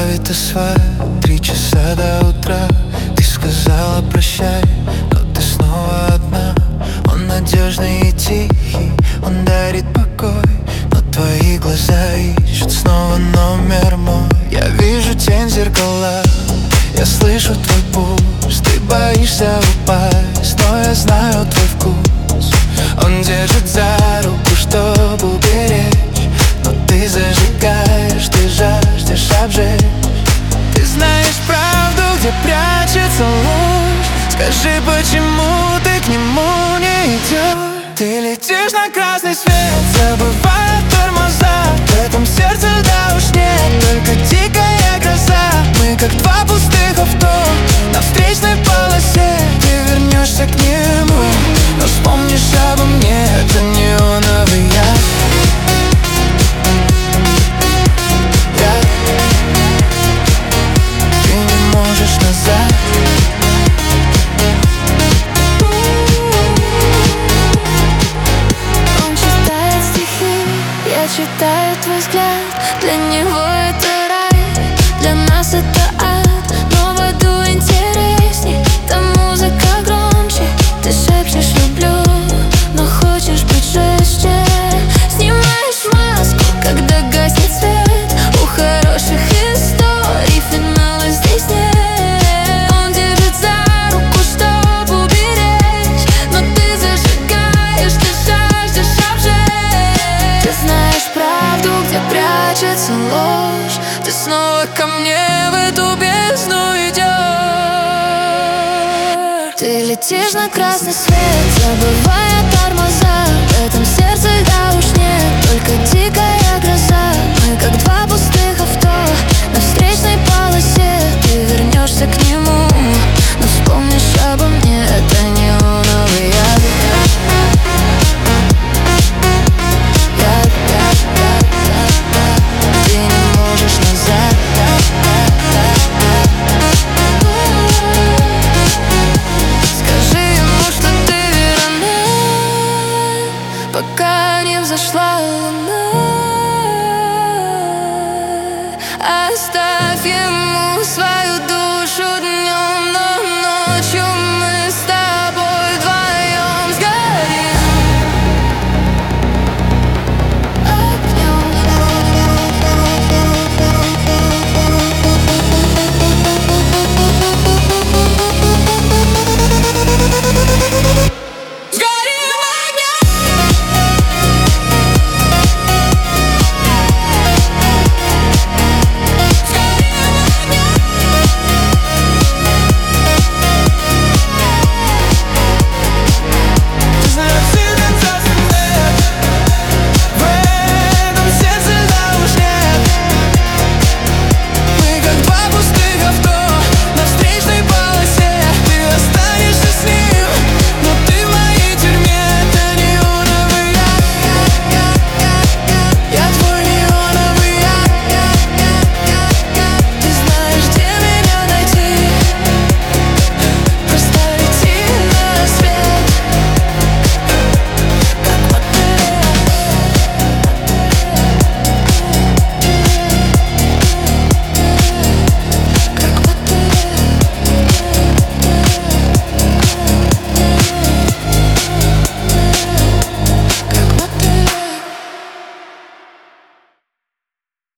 ловит асфальт 3 часа до утра. Ты сказала прощай, но ты снова одна. Он надежный и тихий, он дарит покой, но твои глаза ищут снова номер мой. Я вижу тень зеркала, я слышу твой пульс. Ты боишься упасть, но я знаю твой вкус. Он держит за руку, чтобы уберечь, но ты зажигаешь, ты жаждешь обжечь. Ты знаешь правду, где прячется ложь. Скажи, почему ты к нему не идешь? Ты летишь на красный свет, забывая тормоза. В этом сердце да уж нет, только дикая гроза. Мы как два пустых авто на встречной полосе. Ты вернешься к нему, но вспомнишь обо мне. Это неоновый яд. Ты не можешь назад. Он читает стихи, я читаю твой взгляд. Для него это рай, для нас это ад. Но в аду интересней, там музыка громче. Ты шепчешь «люблю», но хочешь быть жестче. Снимаешь маску, когда гаснет свет. У хороших историй финала здесь нет. Он держит за руку, чтобы уберечь, но ты зажигаешь, ты жаждешь обжечь. Ты знаешь правду, где прячется ложь. Ты снова ко мне в эту бездну идешь. Ты летишь на красный свет, забывая тормоза. В этом сердце да уж нет, только дикая гроза. Мы как два пустых авто на встречной полосе. Ты вернешься к нему, но вспомнишь обо мне. Это неоновый яд. Яд, яд, яд, яд, яд. Ты не можешь назад. Скажи ему, что ты верна, пока не взошла луна. Оставь ему